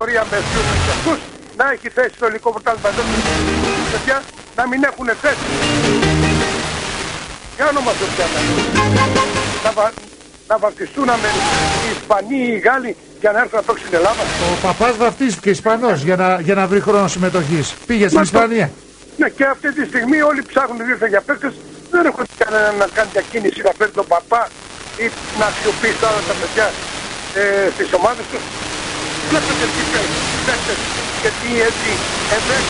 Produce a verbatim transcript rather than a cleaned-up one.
κατηγορία με δύο αυτούς, να έχει θέση στο ελληνικό πρωτάθλημα εδώ παιδιά, να μην έχουν θέση. Για όνομα του πιάτα. Να, βα... να βαφτιστούν οι Ισπανοί ή οι Γάλλοι για να έρθουν να παίξουν στην Ελλάδα. Ο παπάς βαφτίστηκε Ισπανός για να, για να βρει χρόνο συμμετοχής. Πήγε στην Ισπανία. Ναι, και αυτή τη στιγμή όλοι ψάχνουν δίθεν για παίκτες. Δεν έχουν κανένα να κάνει διακίνηση να φέρει τον παπά ή να αξιοποιήσει τα άλλα τα παιδιά ε, στις ομάδες τους. Βλέπετε τι παίκτες και τι έτσι